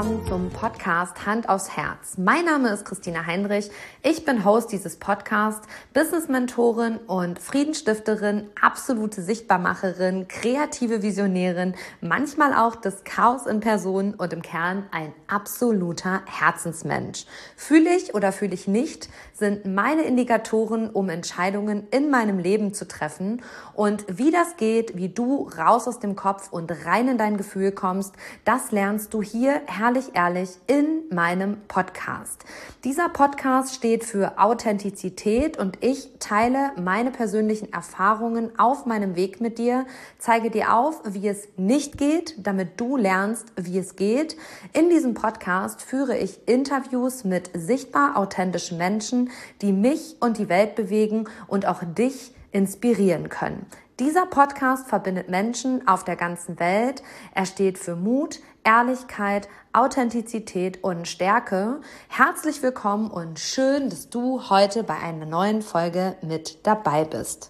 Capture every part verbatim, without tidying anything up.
willkommen zum Podcast Hand aufs Herz. Mein Name ist Christina Heinrich. Ich bin Host dieses Podcasts, Business-Mentorin und Friedensstifterin, absolute Sichtbarmacherin, kreative Visionärin, manchmal auch das Chaos in Person und im Kern ein absoluter Herzensmensch. Fühle ich oder fühle ich nicht, sind meine Indikatoren, um Entscheidungen in meinem Leben zu treffen. Und wie das geht, wie du raus aus dem Kopf und rein in dein Gefühl kommst, das lernst du hier herrlich ehrlich in meinem Podcast. Dieser Podcast steht für Authentizität und ich teile meine persönlichen Erfahrungen auf meinem Weg mit dir, zeige dir auf, wie es nicht geht, damit du lernst, wie es geht. In diesem Podcast führe ich Interviews mit sichtbar authentischen Menschen, die mich und die Welt bewegen und auch dich inspirieren können. Dieser Podcast verbindet Menschen auf der ganzen Welt. Er steht für Mut, Ehrlichkeit, Authentizität und Stärke. Herzlich willkommen und schön, dass du heute bei einer neuen Folge mit dabei bist.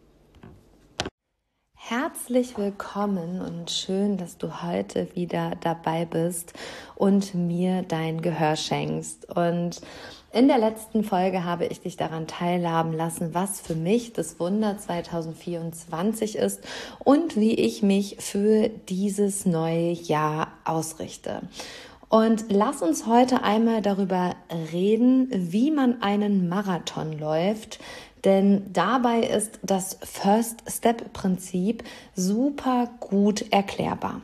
Herzlich willkommen und schön, dass du heute wieder dabei bist und mir dein Gehör schenkst. Und in der letzten Folge habe ich dich daran teilhaben lassen, was für mich das Wunder zwanzig vierundzwanzig ist und wie ich mich für dieses neue Jahr ausrichte. Und lass uns heute einmal darüber reden, wie man einen Marathon läuft, denn dabei ist das First-Step-Prinzip super gut erklärbar.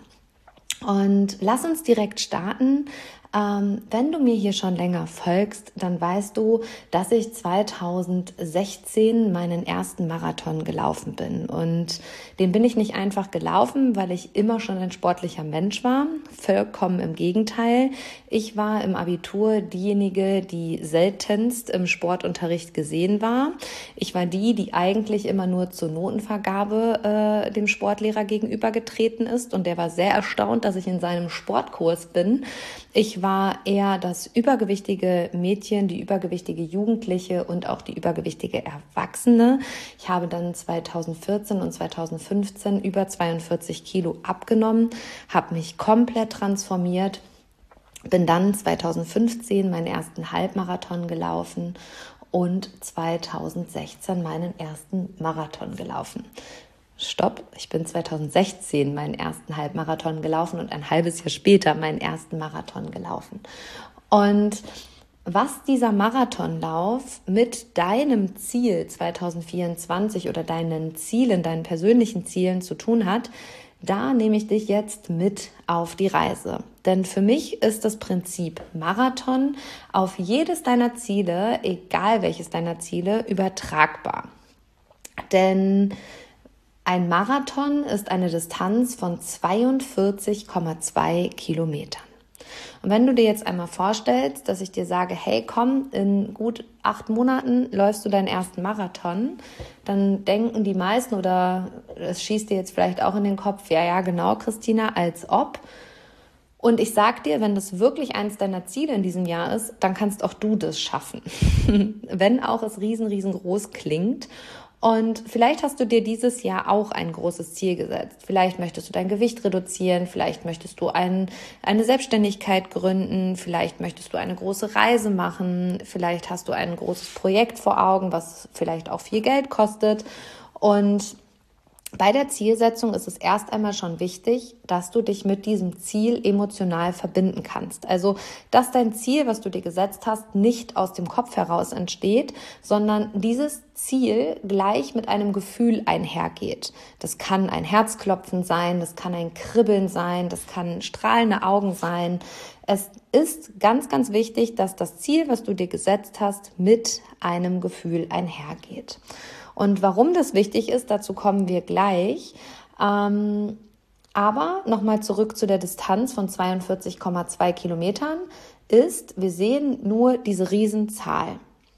Und lass uns direkt starten. Ähm, wenn du mir hier schon länger folgst, dann weißt du, dass ich zwanzig sechzehn meinen ersten Marathon gelaufen bin. Und den bin ich nicht einfach gelaufen, weil ich immer schon ein sportlicher Mensch war. Vollkommen im Gegenteil. Ich war im Abitur diejenige, die seltenst im Sportunterricht gesehen war. Ich war die, die eigentlich immer nur zur Notenvergabe äh, dem Sportlehrer gegenübergetreten ist. Und der war sehr erstaunt, dass ich in seinem Sportkurs bin. Ich war eher das übergewichtige Mädchen, die übergewichtige Jugendliche und auch die übergewichtige Erwachsene. Ich habe dann zwanzig vierzehn und zwanzig fünfzehn über zweiundvierzig Kilo abgenommen, habe mich komplett transformiert, bin dann zwanzig fünfzehn meinen ersten Halbmarathon gelaufen und zwanzig sechzehn meinen ersten Marathon gelaufen. Stopp, ich bin zwanzig sechzehn meinen ersten Halbmarathon gelaufen und ein halbes Jahr später meinen ersten Marathon gelaufen. Und was dieser Marathonlauf mit deinem Ziel zwanzig vierundzwanzig oder deinen Zielen, deinen persönlichen Zielen zu tun hat, da nehme ich dich jetzt mit auf die Reise. Denn für mich ist das Prinzip Marathon auf jedes deiner Ziele, egal welches deiner Ziele, übertragbar. Denn ein Marathon ist eine Distanz von zweiundvierzig Komma zwei Kilometern. Und wenn du dir jetzt einmal vorstellst, dass ich dir sage, hey komm, in gut acht Monaten läufst du deinen ersten Marathon, dann denken die meisten oder es schießt dir jetzt vielleicht auch in den Kopf, ja, ja, genau, Christina, als ob. Und ich sag dir, wenn das wirklich eins deiner Ziele in diesem Jahr ist, dann kannst auch du das schaffen. Wenn auch es riesen, riesengroß klingt. Und vielleicht hast du dir dieses Jahr auch ein großes Ziel gesetzt. Vielleicht möchtest du dein Gewicht reduzieren, vielleicht möchtest du ein, eine Selbstständigkeit gründen, vielleicht möchtest du eine große Reise machen, vielleicht hast du ein großes Projekt vor Augen, was vielleicht auch viel Geld kostet. Und bei der Zielsetzung ist es erst einmal schon wichtig, dass du dich mit diesem Ziel emotional verbinden kannst. Also, dass dein Ziel, was du dir gesetzt hast, nicht aus dem Kopf heraus entsteht, sondern dieses Ziel gleich mit einem Gefühl einhergeht. Das kann ein Herzklopfen sein, das kann ein Kribbeln sein, das kann strahlende Augen sein. Es ist ganz, ganz wichtig, dass das Ziel, was du dir gesetzt hast, mit einem Gefühl einhergeht. Und warum das wichtig ist, dazu kommen wir gleich. Ähm, aber nochmal zurück zu der Distanz von zweiundvierzig Komma zwei Kilometern ist, wir sehen nur diese Riesenzahl.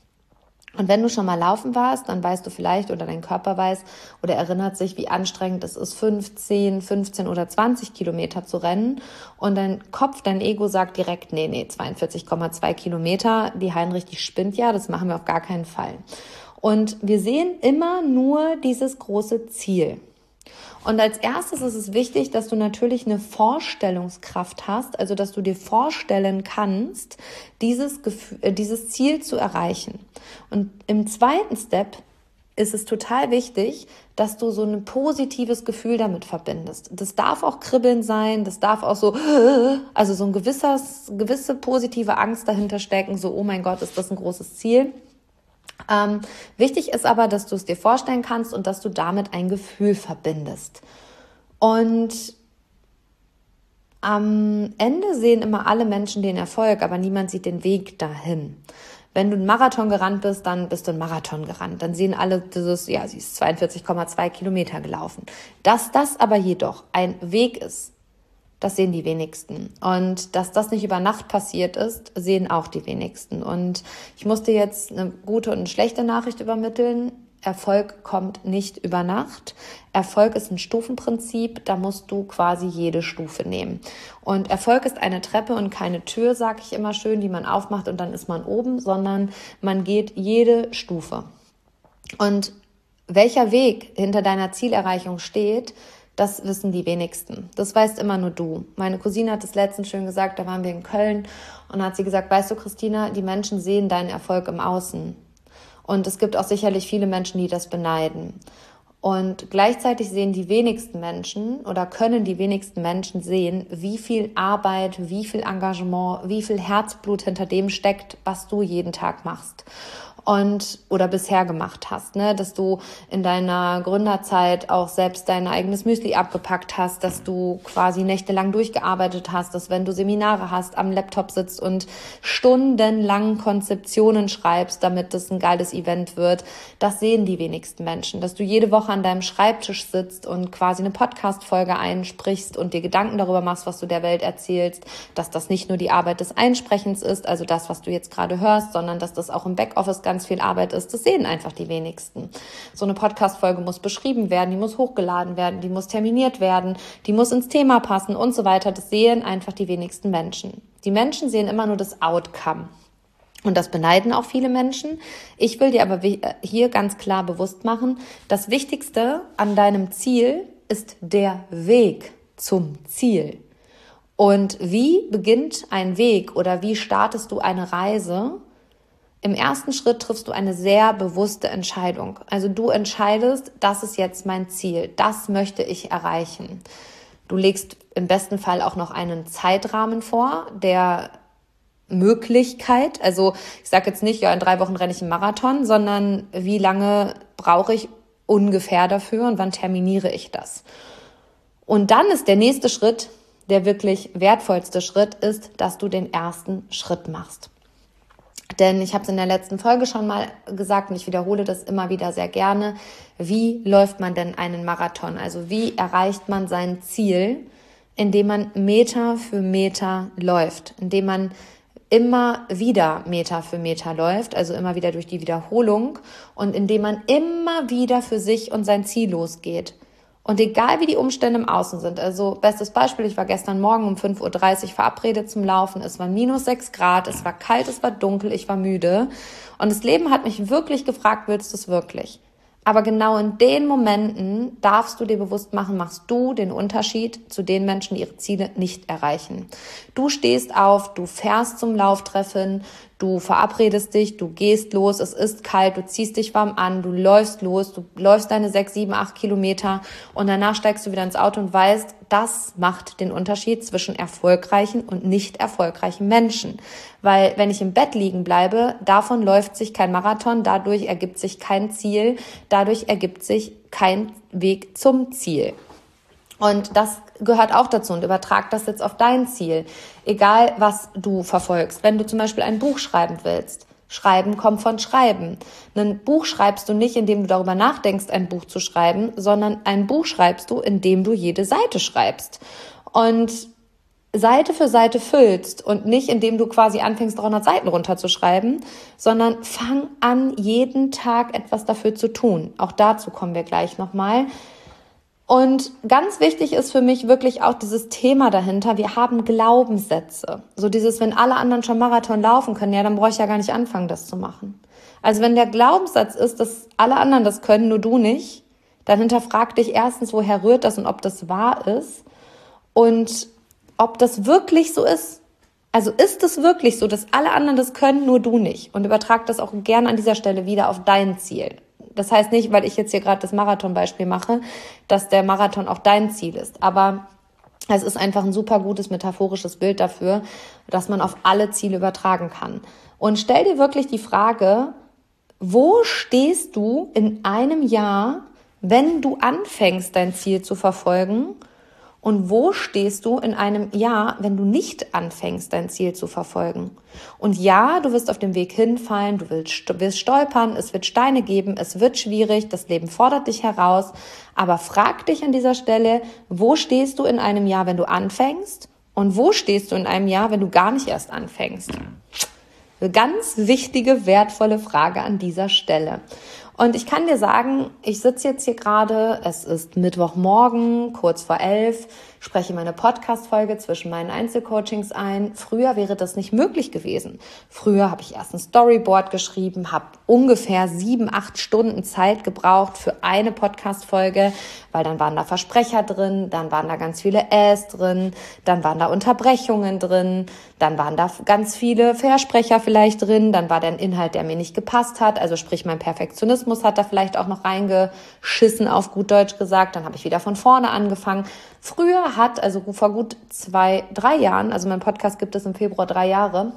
Und wenn du schon mal laufen warst, dann weißt du vielleicht oder dein Körper weiß oder erinnert sich, wie anstrengend es ist, fünfzehn, fünfzehn oder zwanzig Kilometer zu rennen. Und dein Kopf, dein Ego sagt direkt, nee, nee, zweiundvierzig Komma zwei Kilometer, die Heinrich, die spinnt ja, das machen wir auf gar keinen Fall. Und wir sehen immer nur dieses große Ziel. Und als erstes ist es wichtig, dass du natürlich eine Vorstellungskraft hast, also dass du dir vorstellen kannst, dieses Gefühl, äh, dieses Ziel zu erreichen. Und im zweiten Step ist es total wichtig, dass du so ein positives Gefühl damit verbindest. Das darf auch Kribbeln sein, das darf auch so, also so ein gewisses, gewisse positive Angst dahinter stecken, so, oh mein Gott, ist das ein großes Ziel. Ähm, wichtig ist aber, dass du es dir vorstellen kannst und dass du damit ein Gefühl verbindest. Und am Ende sehen immer alle Menschen den Erfolg, aber niemand sieht den Weg dahin. Wenn du einen Marathon gerannt bist, dann bist du einen Marathon gerannt. Dann sehen alle dieses, ja, sie ist zweiundvierzig Komma zwei Kilometer gelaufen. Dass das aber jedoch ein Weg ist, das sehen die wenigsten. Und dass das nicht über Nacht passiert ist, sehen auch die wenigsten. Und ich muss dir jetzt eine gute und eine schlechte Nachricht übermitteln. Erfolg kommt nicht über Nacht. Erfolg ist ein Stufenprinzip, da musst du quasi jede Stufe nehmen. Und Erfolg ist eine Treppe und keine Tür, sage ich immer schön, die man aufmacht und dann ist man oben, sondern man geht jede Stufe. Und welcher Weg hinter deiner Zielerreichung steht, das wissen die wenigsten. Das weißt immer nur du. Meine Cousine hat es letztens schön gesagt, da waren wir in Köln und hat sie gesagt, weißt du, Christina, die Menschen sehen deinen Erfolg im Außen. Und es gibt auch sicherlich viele Menschen, die das beneiden. Und gleichzeitig sehen die wenigsten Menschen oder können die wenigsten Menschen sehen, wie viel Arbeit, wie viel Engagement, wie viel Herzblut hinter dem steckt, was du jeden Tag machst. Und oder bisher gemacht hast, ne, dass du in deiner Gründerzeit auch selbst dein eigenes Müsli abgepackt hast, dass du quasi nächtelang durchgearbeitet hast, dass wenn du Seminare hast, am Laptop sitzt und stundenlang Konzeptionen schreibst, damit das ein geiles Event wird. Das sehen die wenigsten Menschen, dass du jede Woche an deinem Schreibtisch sitzt und quasi eine Podcast-Folge einsprichst und dir Gedanken darüber machst, was du der Welt erzählst, dass das nicht nur die Arbeit des Einsprechens ist, also das, was du jetzt gerade hörst, sondern dass das auch im Backoffice ganz viel Arbeit ist, das sehen einfach die wenigsten. So eine Podcast-Folge muss beschrieben werden, die muss hochgeladen werden, die muss terminiert werden, die muss ins Thema passen und so weiter. Das sehen einfach die wenigsten Menschen. Die Menschen sehen immer nur das Outcome. Und das beneiden auch viele Menschen. Ich will dir aber hier ganz klar bewusst machen, das Wichtigste an deinem Ziel ist der Weg zum Ziel. Und wie beginnt ein Weg oder wie startest du eine Reise? Im ersten Schritt triffst du eine sehr bewusste Entscheidung. Also du entscheidest, das ist jetzt mein Ziel, das möchte ich erreichen. Du legst im besten Fall auch noch einen Zeitrahmen vor, der Möglichkeit. Also ich sage jetzt nicht, ja, in drei Wochen renne ich einen Marathon, sondern wie lange brauche ich ungefähr dafür und wann terminiere ich das? Und dann ist der nächste Schritt, der wirklich wertvollste Schritt ist, dass du den ersten Schritt machst. Denn ich habe es in der letzten Folge schon mal gesagt und ich wiederhole das immer wieder sehr gerne. Wie läuft man denn einen Marathon? Also wie erreicht man sein Ziel, indem man Meter für Meter läuft, indem man immer wieder Meter für Meter läuft, also immer wieder durch die Wiederholung und indem man immer wieder für sich und sein Ziel losgeht. Und egal wie die Umstände im Außen sind, also bestes Beispiel, ich war gestern Morgen um fünf Uhr dreißig verabredet zum Laufen, es war minus sechs Grad, es war kalt, es war dunkel, ich war müde und das Leben hat mich wirklich gefragt, willst du es wirklich? Aber genau in den Momenten darfst du dir bewusst machen, machst du den Unterschied zu den Menschen, die ihre Ziele nicht erreichen. Du stehst auf, du fährst zum Lauftreffen, du verabredest dich, du gehst los, es ist kalt, du ziehst dich warm an, du läufst los, du läufst deine sechs, sieben, acht Kilometer und danach steigst du wieder ins Auto und weißt, das macht den Unterschied zwischen erfolgreichen und nicht erfolgreichen Menschen. Weil wenn ich im Bett liegen bleibe, davon läuft sich kein Marathon, dadurch ergibt sich kein Ziel, dadurch ergibt sich kein Weg zum Ziel. Und das gehört auch dazu und übertrag das jetzt auf dein Ziel. Egal, was du verfolgst. Wenn du zum Beispiel ein Buch schreiben willst, Schreiben kommt von Schreiben. Ein Buch schreibst du nicht, indem du darüber nachdenkst, ein Buch zu schreiben, sondern ein Buch schreibst du, indem du jede Seite schreibst. Und Seite für Seite füllst und nicht, indem du quasi anfängst, dreihundert Seiten runterzuschreiben, sondern fang an, jeden Tag etwas dafür zu tun. Auch dazu kommen wir gleich nochmal. Und ganz wichtig ist für mich wirklich auch dieses Thema dahinter. Wir haben Glaubenssätze. So dieses, wenn alle anderen schon Marathon laufen können, ja, dann brauche ich ja gar nicht anfangen, das zu machen. Also wenn der Glaubenssatz ist, dass alle anderen das können, nur du nicht, dann hinterfrag dich erstens, woher rührt das und ob das wahr ist und ob das wirklich so ist. Also ist es wirklich so, dass alle anderen das können, nur du nicht? Und übertrag das auch gerne an dieser Stelle wieder auf dein Ziel. Das heißt nicht, weil ich jetzt hier gerade das Marathon-Beispiel mache, dass der Marathon auch dein Ziel ist. Aber es ist einfach ein super gutes metaphorisches Bild dafür, dass man auf alle Ziele übertragen kann. Und stell dir wirklich die Frage, wo stehst du in einem Jahr, wenn du anfängst, dein Ziel zu verfolgen? Und wo stehst du in einem Jahr, wenn du nicht anfängst, dein Ziel zu verfolgen? Und ja, du wirst auf dem Weg hinfallen, du wirst, wirst stolpern, es wird Steine geben, es wird schwierig, das Leben fordert dich heraus. Aber frag dich an dieser Stelle, wo stehst du in einem Jahr, wenn du anfängst? Und wo stehst du in einem Jahr, wenn du gar nicht erst anfängst? Eine ganz wichtige, wertvolle Frage an dieser Stelle. Und ich kann dir sagen, ich sitze jetzt hier gerade, es ist Mittwochmorgen, kurz vor elf, spreche meine Podcast-Folge zwischen meinen Einzelcoachings ein. Früher wäre das nicht möglich gewesen. Früher habe ich erst ein Storyboard geschrieben, habe ungefähr sieben, acht Stunden Zeit gebraucht für eine Podcast-Folge, weil dann waren da Versprecher drin, dann waren da ganz viele Äs drin, dann waren da Unterbrechungen drin, dann waren da ganz viele Versprecher vielleicht drin, dann war der Inhalt, der mir nicht gepasst hat, also sprich mein Perfektionismus hat da vielleicht auch noch reingeschissen, auf gut Deutsch gesagt, dann habe ich wieder von vorne angefangen. Früher hat, also vor gut zwei, drei Jahren, also mein Podcast gibt es im Februar drei Jahre,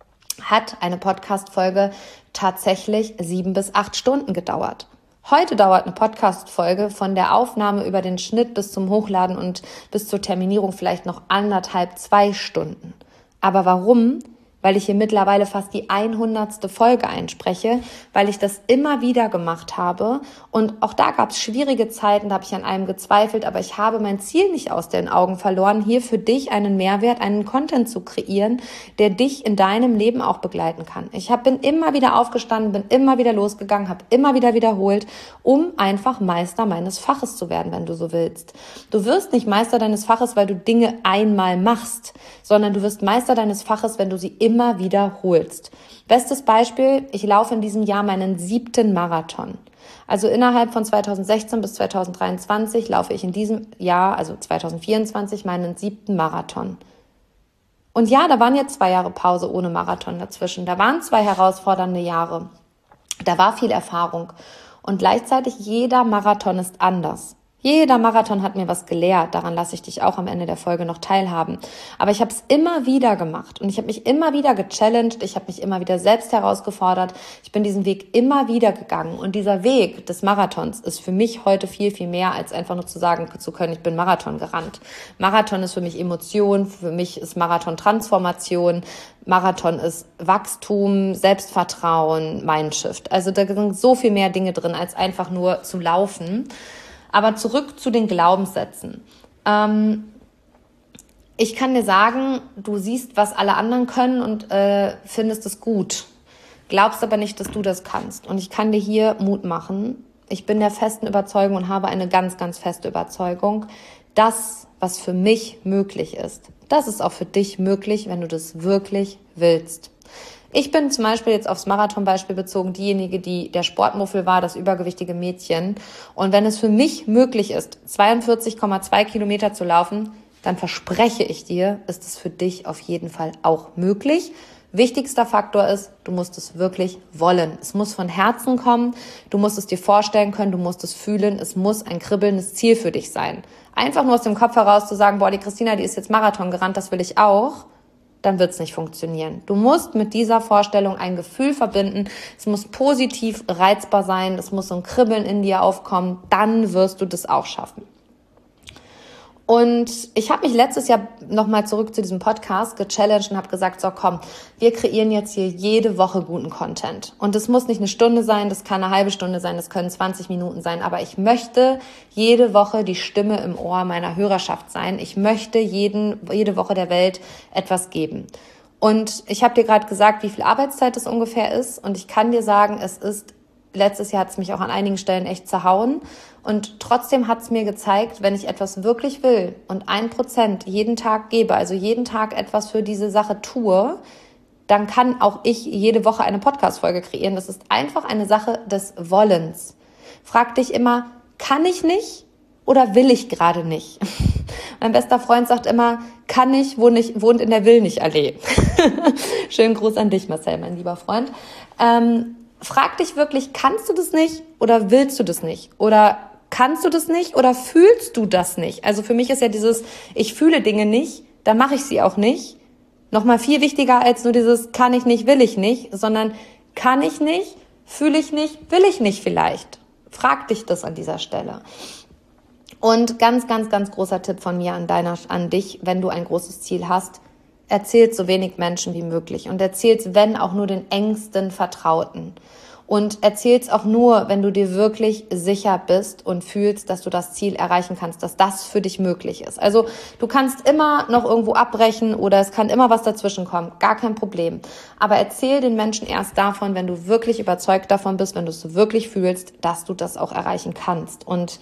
hat eine Podcast-Folge tatsächlich sieben bis acht Stunden gedauert. Heute dauert eine Podcast-Folge von der Aufnahme über den Schnitt bis zum Hochladen und bis zur Terminierung vielleicht noch anderthalb, zwei Stunden. Aber warum? Weil ich hier mittlerweile fast die hundertste Folge einspreche, weil ich das immer wieder gemacht habe. Und auch da gab es schwierige Zeiten, da habe ich an einem gezweifelt, aber ich habe mein Ziel nicht aus den Augen verloren, hier für dich einen Mehrwert, einen Content zu kreieren, der dich in deinem Leben auch begleiten kann. Ich hab, bin immer wieder aufgestanden, bin immer wieder losgegangen, habe immer wieder wiederholt, um einfach Meister meines Faches zu werden, wenn du so willst. Du wirst nicht Meister deines Faches, weil du Dinge einmal machst, sondern du wirst Meister deines Faches, wenn du sie immer wiederholst. Bestes Beispiel, ich laufe in diesem Jahr meinen siebten Marathon. Also innerhalb von zweitausendsechzehn bis zweitausenddreiundzwanzig laufe ich in diesem Jahr, also zweitausendvierundzwanzig, meinen siebten Marathon. Und ja, da waren jetzt zwei Jahre Pause ohne Marathon dazwischen. Da waren zwei herausfordernde Jahre. Da war viel Erfahrung. Und gleichzeitig jeder Marathon ist anders. Jeder Marathon hat mir was gelehrt, daran lasse ich dich auch am Ende der Folge noch teilhaben. Aber ich habe es immer wieder gemacht und ich habe mich immer wieder gechallenged, ich habe mich immer wieder selbst herausgefordert. Ich bin diesen Weg immer wieder gegangen und dieser Weg des Marathons ist für mich heute viel, viel mehr, als einfach nur zu sagen zu können, ich bin Marathon gerannt. Marathon ist für mich Emotion, für mich ist Marathon Transformation, Marathon ist Wachstum, Selbstvertrauen, Mindshift. Also da sind so viel mehr Dinge drin, als einfach nur zu laufen. Aber zurück zu den Glaubenssätzen. Ähm, ich kann dir sagen, du siehst, was alle anderen können und äh, findest es gut. Glaubst aber nicht, dass du das kannst. Und ich kann dir hier Mut machen. Ich bin der festen Überzeugung und habe eine ganz, ganz feste Überzeugung, das, was für mich möglich ist, das ist auch für dich möglich, wenn du das wirklich willst. Ich bin zum Beispiel jetzt aufs Marathon-Beispiel bezogen diejenige, die der Sportmuffel war, das übergewichtige Mädchen. Und wenn es für mich möglich ist, zweiundvierzig Komma zwei Kilometer zu laufen, dann verspreche ich dir, ist es für dich auf jeden Fall auch möglich. Wichtigster Faktor ist, du musst es wirklich wollen. Es muss von Herzen kommen, du musst es dir vorstellen können, du musst es fühlen, es muss ein kribbelndes Ziel für dich sein. Einfach nur aus dem Kopf heraus zu sagen, boah, die Christina, die ist jetzt Marathon gerannt, das will ich auch, dann wird es nicht funktionieren. Du musst mit dieser Vorstellung ein Gefühl verbinden. Es muss positiv reizbar sein. Es muss so ein Kribbeln in dir aufkommen. Dann wirst du das auch schaffen. Und ich habe mich letztes Jahr nochmal zurück zu diesem Podcast gechallenged und habe gesagt, so komm, wir kreieren jetzt hier jede Woche guten Content. Und das muss nicht eine Stunde sein, das kann eine halbe Stunde sein, das können zwanzig Minuten sein. Aber ich möchte jede Woche die Stimme im Ohr meiner Hörerschaft sein. Ich möchte jeden, jede Woche der Welt etwas geben. Und ich habe dir gerade gesagt, wie viel Arbeitszeit das ungefähr ist. Und ich kann dir sagen, es ist letztes Jahr hat es mich auch an einigen Stellen echt zerhauen. Und trotzdem hat es mir gezeigt, wenn ich etwas wirklich will und ein Prozent jeden Tag gebe, also jeden Tag etwas für diese Sache tue, dann kann auch ich jede Woche eine Podcast-Folge kreieren. Das ist einfach eine Sache des Wollens. Frag dich immer, kann ich nicht oder will ich gerade nicht? Mein bester Freund sagt immer, kann ich, wohnt, ich, wohnt in der Will-nicht-Allee. Schönen Gruß an dich, Marcel, mein lieber Freund. Ähm, frag dich wirklich, kannst du das nicht oder willst du das nicht? Oder kannst du das nicht oder fühlst du das nicht? Also für mich ist ja dieses, ich fühle Dinge nicht, dann mache ich sie auch nicht. Nochmal viel wichtiger als nur dieses, kann ich nicht, will ich nicht, sondern kann ich nicht, fühle ich nicht, will ich nicht vielleicht. Frag dich das an dieser Stelle. Und ganz, ganz, ganz großer Tipp von mir an deiner, an dich, wenn du ein großes Ziel hast, erzähl's so wenig Menschen wie möglich und erzähl's, wenn auch nur den engsten Vertrauten. Und erzähl's auch nur, wenn du dir wirklich sicher bist und fühlst, dass du das Ziel erreichen kannst, dass das für dich möglich ist. Also du kannst immer noch irgendwo abbrechen oder es kann immer was dazwischen kommen, gar kein Problem. Aber erzähl den Menschen erst davon, wenn du wirklich überzeugt davon bist, wenn du es wirklich fühlst, dass du das auch erreichen kannst. Und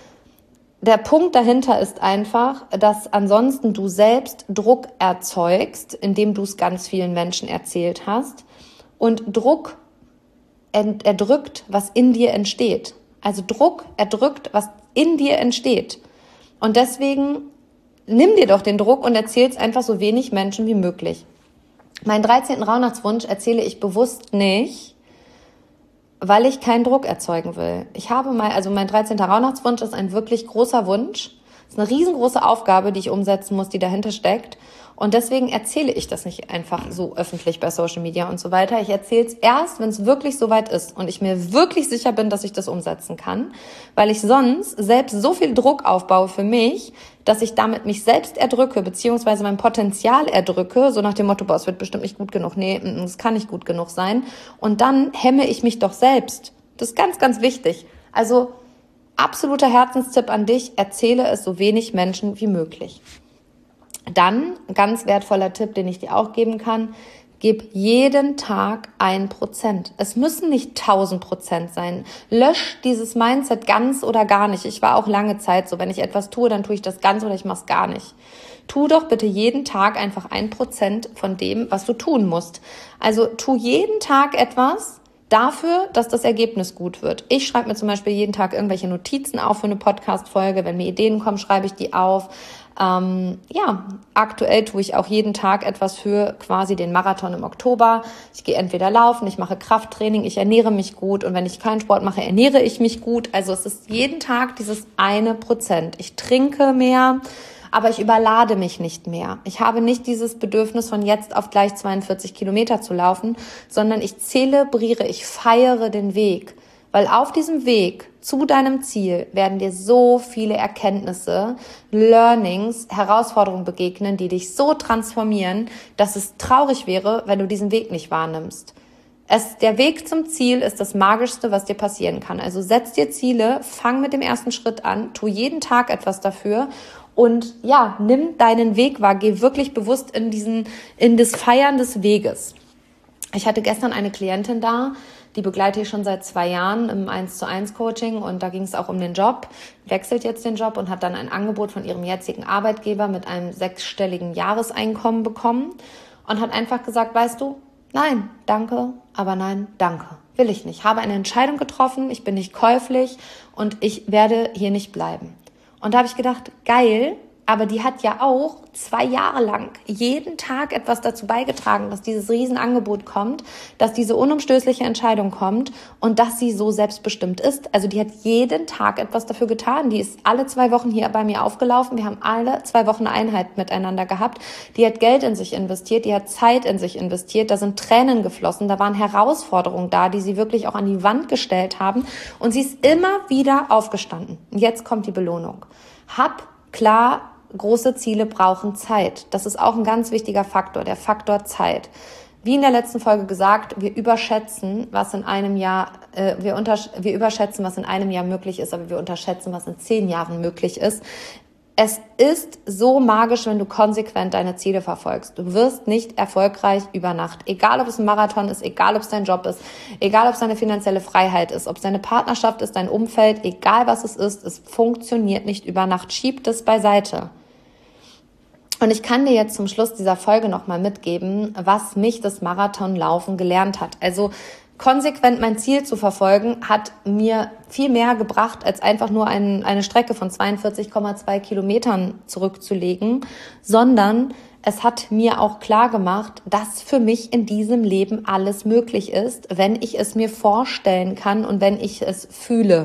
der Punkt dahinter ist einfach, dass ansonsten du selbst Druck erzeugst, indem du es ganz vielen Menschen erzählt hast. Und Druck erdrückt, was in dir entsteht. Also Druck erdrückt, was in dir entsteht. Und deswegen nimm dir doch den Druck und erzähl es einfach so wenig Menschen wie möglich. Meinen dreizehnten Rauhnachtswunsch erzähle ich bewusst nicht, weil ich keinen Druck erzeugen will. Ich habe mal, also mein dreizehnter Rauhnachtswunsch ist ein wirklich großer Wunsch. Es ist eine riesengroße Aufgabe, die ich umsetzen muss, die dahinter steckt. Und deswegen erzähle ich das nicht einfach so öffentlich bei Social Media und so weiter. Ich erzähle es erst, wenn es wirklich soweit ist und ich mir wirklich sicher bin, dass ich das umsetzen kann, weil ich sonst selbst so viel Druck aufbaue für mich, dass ich damit mich selbst erdrücke, beziehungsweise mein Potenzial erdrücke, so nach dem Motto, boah, es wird bestimmt nicht gut genug, nee, es kann nicht gut genug sein. Und dann hemme ich mich doch selbst. Das ist ganz, ganz wichtig. Also absoluter Herzenstipp an dich, erzähle es so wenig Menschen wie möglich. Dann, ganz wertvoller Tipp, den ich dir auch geben kann, gib jeden Tag ein Prozent. Es müssen nicht tausend Prozent sein. Lösch dieses Mindset ganz oder gar nicht. Ich war auch lange Zeit so, wenn ich etwas tue, dann tue ich das ganz oder ich mache es gar nicht. Tu doch bitte jeden Tag einfach ein Prozent von dem, was du tun musst. Also tu jeden Tag etwas dafür, dass das Ergebnis gut wird. Ich schreibe mir zum Beispiel jeden Tag irgendwelche Notizen auf für eine Podcast-Folge. Wenn mir Ideen kommen, schreibe ich die auf. Ähm, ja, aktuell tue ich auch jeden Tag etwas für quasi den Marathon im Oktober. Ich gehe entweder laufen, ich mache Krafttraining, ich ernähre mich gut und wenn ich keinen Sport mache, ernähre ich mich gut. Also es ist jeden Tag dieses eine Prozent. Ich trinke mehr, aber ich überlade mich nicht mehr. Ich habe nicht dieses Bedürfnis, von jetzt auf gleich zweiundvierzig Kilometer zu laufen, sondern ich zelebriere, ich feiere den Weg. Weil auf diesem Weg zu deinem Ziel werden dir so viele Erkenntnisse, Learnings, Herausforderungen begegnen, die dich so transformieren, dass es traurig wäre, wenn du diesen Weg nicht wahrnimmst. Es, der Weg zum Ziel ist das Magischste, was dir passieren kann. Also setz dir Ziele, fang mit dem ersten Schritt an, tu jeden Tag etwas dafür und ja, nimm deinen Weg wahr, geh wirklich bewusst in diesen, in das Feiern des Weges. Ich hatte gestern eine Klientin da, die begleite ich schon seit zwei Jahren im eins zu eins Coaching und da ging es auch um den Job, wechselt jetzt den Job und hat dann ein Angebot von ihrem jetzigen Arbeitgeber mit einem sechsstelligen Jahreseinkommen bekommen und hat einfach gesagt, weißt du, nein, danke, aber nein, danke, will ich nicht. Habe eine Entscheidung getroffen, ich bin nicht käuflich und ich werde hier nicht bleiben. Und da habe ich gedacht, geil, aber die hat ja auch zwei Jahre lang jeden Tag etwas dazu beigetragen, dass dieses Riesenangebot kommt, dass diese unumstößliche Entscheidung kommt und dass sie so selbstbestimmt ist. Also die hat jeden Tag etwas dafür getan. Die ist alle zwei Wochen hier bei mir aufgelaufen. Wir haben alle zwei Wochen eine Einheit miteinander gehabt. Die hat Geld in sich investiert, die hat Zeit in sich investiert. Da sind Tränen geflossen, da waren Herausforderungen da, die sie wirklich auch an die Wand gestellt haben. Und sie ist immer wieder aufgestanden. Und jetzt kommt die Belohnung. Hab klar, große Ziele brauchen Zeit. Das ist auch ein ganz wichtiger Faktor, der Faktor Zeit. Wie in der letzten Folge gesagt, wir überschätzen, was in einem Jahr, äh, wir, untersch- wir überschätzen, was in einem Jahr möglich ist, aber wir unterschätzen, was in zehn Jahren möglich ist. Es ist so magisch, wenn du konsequent deine Ziele verfolgst. Du wirst nicht erfolgreich über Nacht. Egal, ob es ein Marathon ist, egal, ob es dein Job ist, egal, ob es deine finanzielle Freiheit ist, ob es deine Partnerschaft ist, dein Umfeld, egal was es ist, es funktioniert nicht über Nacht. Schieb das beiseite. Und ich kann dir jetzt zum Schluss dieser Folge nochmal mitgeben, was mich das Marathonlaufen gelernt hat. Also konsequent mein Ziel zu verfolgen, hat mir viel mehr gebracht, als einfach nur ein, eine Strecke von zweiundvierzig Komma zwei Kilometern zurückzulegen, sondern es hat mir auch klar gemacht, dass für mich in diesem Leben alles möglich ist, wenn ich es mir vorstellen kann und wenn ich es fühle.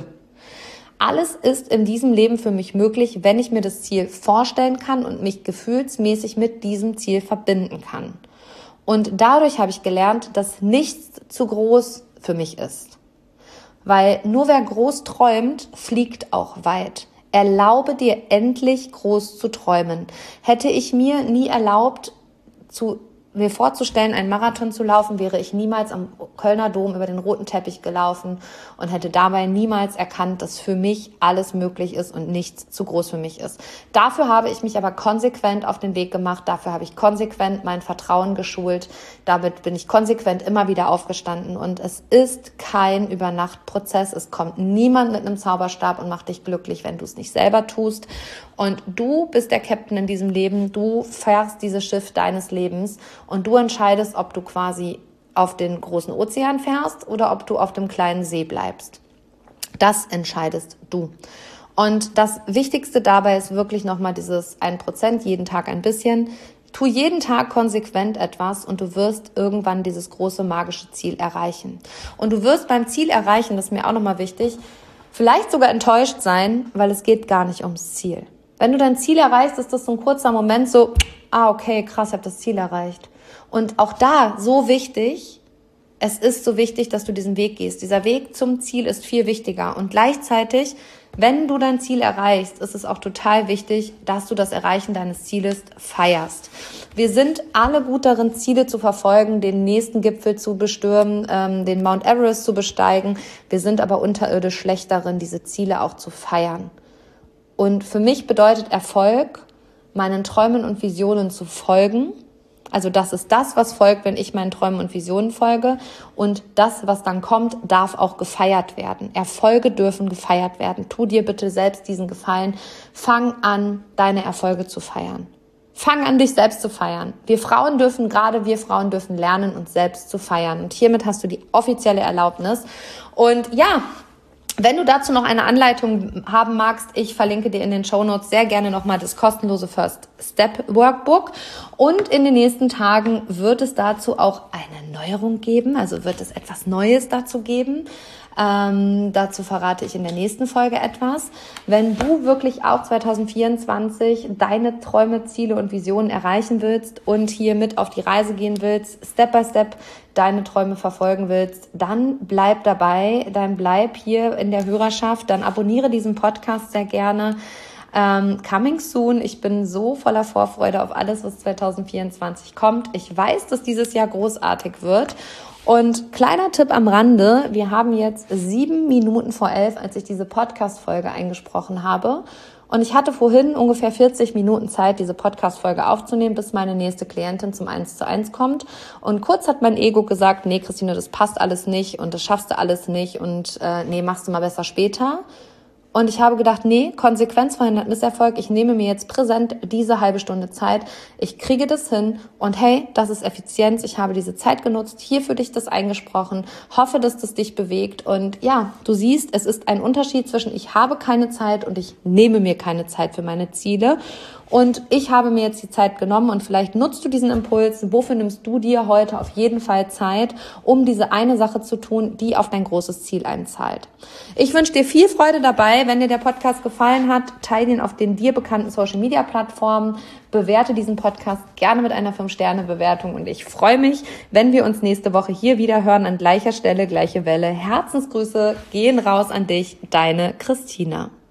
Alles ist in diesem Leben für mich möglich, wenn ich mir das Ziel vorstellen kann und mich gefühlsmäßig mit diesem Ziel verbinden kann. Und dadurch habe ich gelernt, dass nichts zu groß für mich ist. Weil nur wer groß träumt, fliegt auch weit. Erlaube dir endlich groß zu träumen. Hätte ich mir nie erlaubt, zu mir vorzustellen, einen Marathon zu laufen, wäre ich niemals am Kölner Dom über den roten Teppich gelaufen und hätte dabei niemals erkannt, dass für mich alles möglich ist und nichts zu groß für mich ist. Dafür habe ich mich aber konsequent auf den Weg gemacht, dafür habe ich konsequent mein Vertrauen geschult, damit bin ich konsequent immer wieder aufgestanden und es ist kein Übernachtprozess, es kommt niemand mit einem Zauberstab und macht dich glücklich, wenn du es nicht selber tust. Und du bist der Captain in diesem Leben, du fährst dieses Schiff deines Lebens und du entscheidest, ob du quasi auf den großen Ozean fährst oder ob du auf dem kleinen See bleibst. Das entscheidest du. Und das Wichtigste dabei ist wirklich nochmal dieses ein Prozent, jeden Tag ein bisschen. Tu jeden Tag konsequent etwas und du wirst irgendwann dieses große magische Ziel erreichen. Und du wirst beim Ziel erreichen, das ist mir auch nochmal wichtig, vielleicht sogar enttäuscht sein, weil es geht gar nicht ums Ziel. Wenn du dein Ziel erreichst, ist das so ein kurzer Moment so, ah, okay, krass, ich habe das Ziel erreicht. Und auch da so wichtig, es ist so wichtig, dass du diesen Weg gehst. Dieser Weg zum Ziel ist viel wichtiger. Und gleichzeitig, wenn du dein Ziel erreichst, ist es auch total wichtig, dass du das Erreichen deines Zieles feierst. Wir sind alle gut darin, Ziele zu verfolgen, den nächsten Gipfel zu bestürmen, ähm, den Mount Everest zu besteigen. Wir sind aber unterirdisch schlecht darin, diese Ziele auch zu feiern. Und für mich bedeutet Erfolg, meinen Träumen und Visionen zu folgen. Also das ist das, was folgt, wenn ich meinen Träumen und Visionen folge. Und das, was dann kommt, darf auch gefeiert werden. Erfolge dürfen gefeiert werden. Tu dir bitte selbst diesen Gefallen. Fang an, deine Erfolge zu feiern. Fang an, dich selbst zu feiern. Wir Frauen dürfen, gerade wir Frauen dürfen lernen, uns selbst zu feiern. Und hiermit hast du die offizielle Erlaubnis. Und ja, wenn du dazu noch eine Anleitung haben magst, ich verlinke dir in den Shownotes sehr gerne nochmal das kostenlose First Step Workbook. Und in den nächsten Tagen wird es dazu auch eine Neuerung geben, also wird es etwas Neues dazu geben. Ähm, dazu verrate ich in der nächsten Folge etwas. Wenn du wirklich auch zwanzig vierundzwanzig deine Träume, Ziele und Visionen erreichen willst und hier mit auf die Reise gehen willst, Step by Step deine Träume verfolgen willst, dann bleib dabei, dann bleib hier in der Hörerschaft, dann abonniere diesen Podcast sehr gerne. Um, coming soon. Ich bin so voller Vorfreude auf alles, was zwanzig vierundzwanzig kommt. Ich weiß, dass dieses Jahr großartig wird. Und kleiner Tipp am Rande, wir haben jetzt sieben Minuten vor elf, als ich diese Podcast-Folge eingesprochen habe. Und ich hatte vorhin ungefähr vierzig Minuten Zeit, diese Podcast-Folge aufzunehmen, bis meine nächste Klientin zum eins zu eins kommt. Und kurz hat mein Ego gesagt, nee, Christine, das passt alles nicht und das schaffst du alles nicht und äh, nee, machst du mal besser später. Und ich habe gedacht, nee, Konsequenz verhindert Misserfolg. Ich nehme mir jetzt präsent diese halbe Stunde Zeit. Ich kriege das hin und hey, das ist Effizienz. Ich habe diese Zeit genutzt, hier für dich das eingesprochen. Hoffe, dass das dich bewegt. Und ja, du siehst, es ist ein Unterschied zwischen ich habe keine Zeit und ich nehme mir keine Zeit für meine Ziele. Und ich habe mir jetzt die Zeit genommen und vielleicht nutzt du diesen Impuls. Wofür nimmst du dir heute auf jeden Fall Zeit, um diese eine Sache zu tun, die auf dein großes Ziel einzahlt? Ich wünsche dir viel Freude dabei. Wenn dir der Podcast gefallen hat, teile ihn auf den dir bekannten Social-Media-Plattformen. Bewerte diesen Podcast gerne mit einer fünf Sterne Bewertung und ich freue mich, wenn wir uns nächste Woche hier wieder hören an gleicher Stelle, gleiche Welle. Herzensgrüße gehen raus an dich, deine Christina.